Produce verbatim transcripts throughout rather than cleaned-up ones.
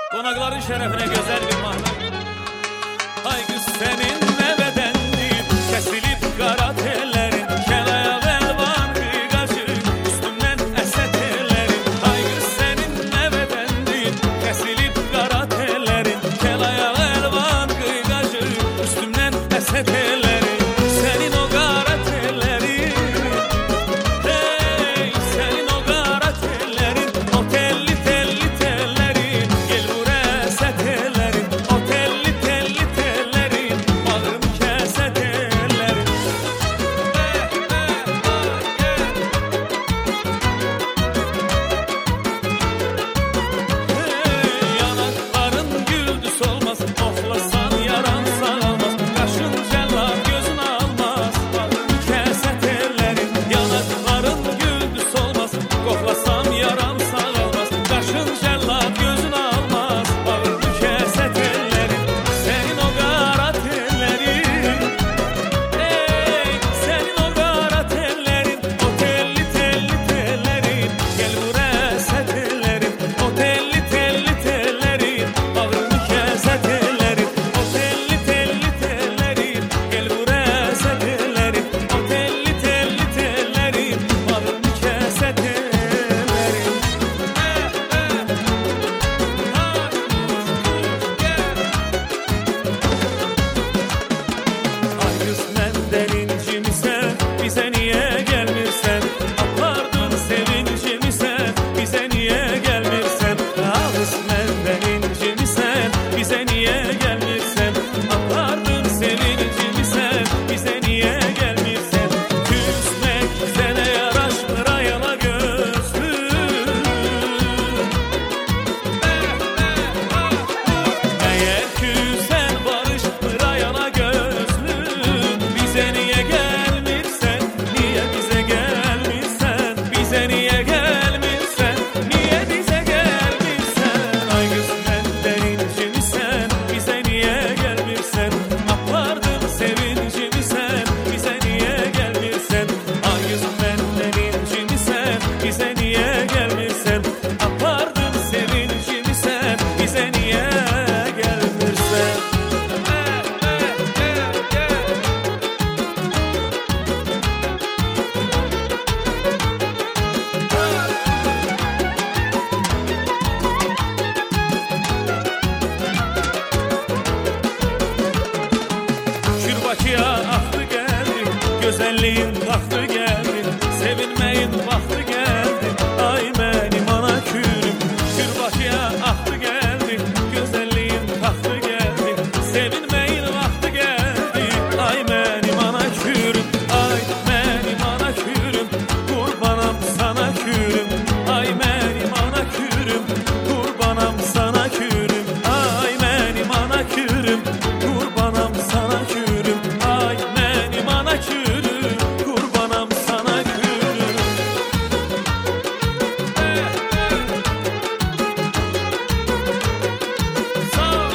Qonaqların şərəfinə gözəl bir mahnı. Ay qız sənin nə bədəndir, kəsilib qara tellərin, kəlayağı əlvan qıyqacı, üstümdən əsət ellərin. Ay qız sənin nə bədəndir, kəsilib qara tellərin, kəlayağı əlvan qıyqacı, üstümdən əsət ellərin. Sənin o qara tellərin, hey, sənin o qara tellərin, o telli telli tellərin, gel vur əsət ellərin, o telli telli tellərin, bağrım kəsət ellərin. Hey, yanaqların güldü solmaz, oxlasan yaran sağalmaz, qaşın cəllad gözün almaz, bağrım kəsət ellərin. Yanaqların güldü solmaz, qoxlasan yaran sağalmaz, qaşın cəllad gözün almaz, bağrım kəsət ellərin. Sənin o qara tellərin, ey, sənin o qara tellərin, o telli telli tellərin, gel vur əsət ellərin, o telli telli tellərin, bağrım kəsət ellərin, o telli telli tellərin, gel vur əsət ellərin, o telli telli tellərin, bağrım kəsət ellərin. Ay qız məndən incimisən, bizə niyə gəlmirsən? Apardın sevincimisən, bizə niyə gəlmirsən? Ay qız məndən incimisən, bizə niyə gəlmirsən? Apardın sevincimisən, bizə niyə gəlmirsən? Küsmək sənə yaraşmır ayala gözlüm. Əgər küsən barışmır ayala gözlüm, bizə niyə gəlmirsən? Niyə bizə gəlmirsən? Bizə niyə gəlmirsən? Niyə bizə gəlmirsən? Ay qız məndən incimisən, bizə niyə gəlmirsən? Apardın sevincimisən, bizə niyə gəlmirsən? Ay qız məndən incimisən, bizə niyə gəlmirsən? Apardın sevincimisən, bizə niyə gəlmirsən? Şür Bakıya axdı gəldi, gözəlliyin vaxtı gəldi, sevinməyin vaxtı gəldi, ay mənim ana kürüm. Şür Bakıya axdı gəldi, gözəlliyin vaxtı gəldi, sevinməyin vaxtı gəldi, ay mənim ana kürüm, ay mənim ana kürüm, qurbanam sana kürüm, ay mənim ana kürüm, qurbanam sana kürüm, ay mənim ana kürüm, qurbanam sana kürüm, ay mənim ana kürüm, qurbanam sana kürüm. Sağ ol.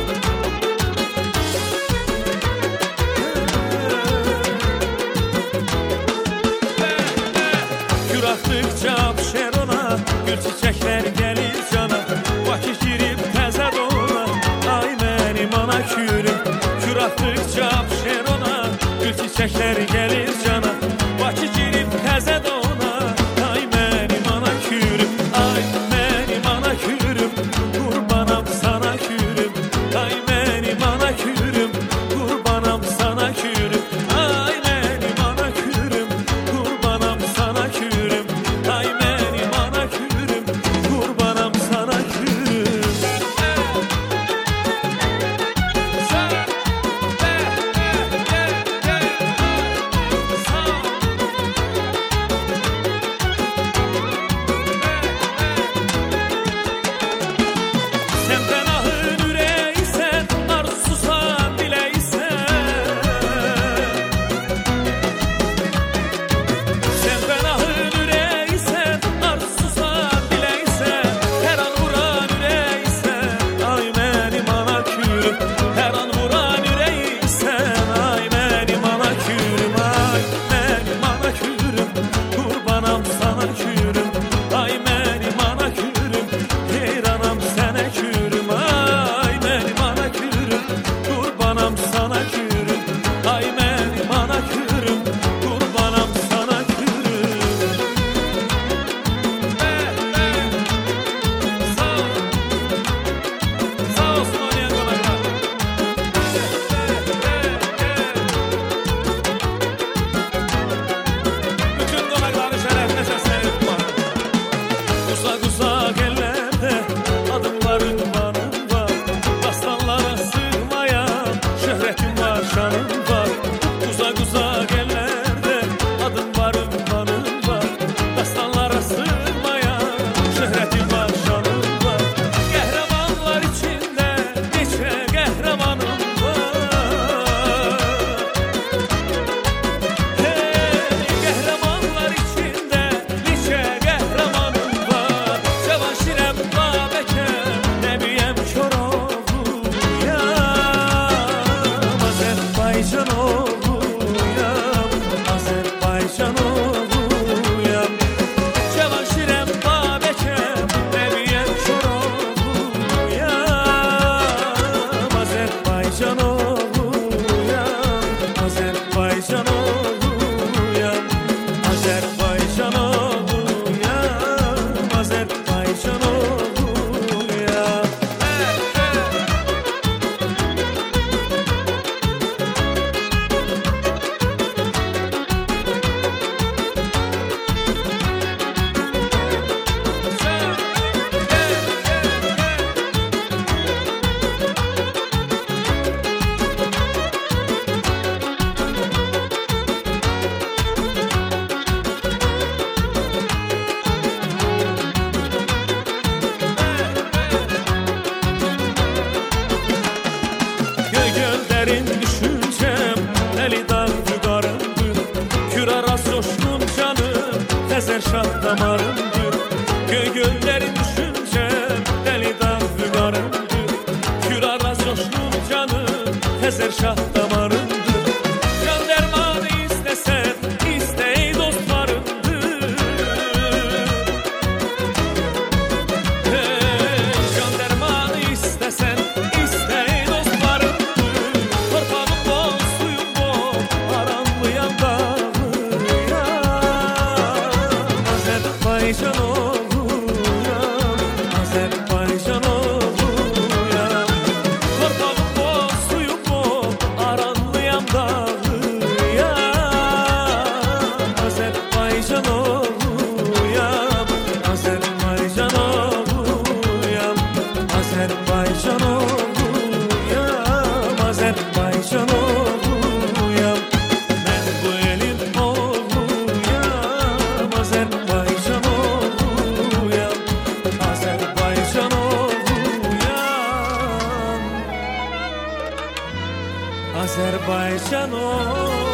Gür atdıqca pişər ona, gül çiçəklər gəlir cana, Bakı girib təzə dona, ay mənim ana kürüm. Gür atdıqca pişər ona, gül çiçəklər gəlir cana, Bakı girib təzə dona, ay mənim ana kürüm, ay mənim ana kürüm, qurbanam sana kürüm, ay mənim ana kürüm, qurbanam sana kürüm, ay mənim ana kürüm, qurbanam sana kürüm, ay mənim ana kürüm, qurbanam sana kürüm. Sağ ol. damarımdır. Göy göllerin düşünce deli dağ fügarımdır. Kür ara coşkun canım Xəzər şah damarımdır. Can dermanı istesen istey dostlarımdır. Hey, can dermanı istesen istey dostlarımdır. Torpağım bol suyum bol aranmayan dağıyam. Azərbaycan oğluyam, Azərbaycan oğluyam. Torpağım bol suyum bol aranmayan dağıyam. Azərbaycan oğluyam, Azərbaycan oğluyam. Azərbaycan oğluyam, Azərbaycan oğluyam. Mən bu elin oğluyam, Azərbaycan oğluyam. Azərbaycan oğluyam, Azərbaycan oğluyam.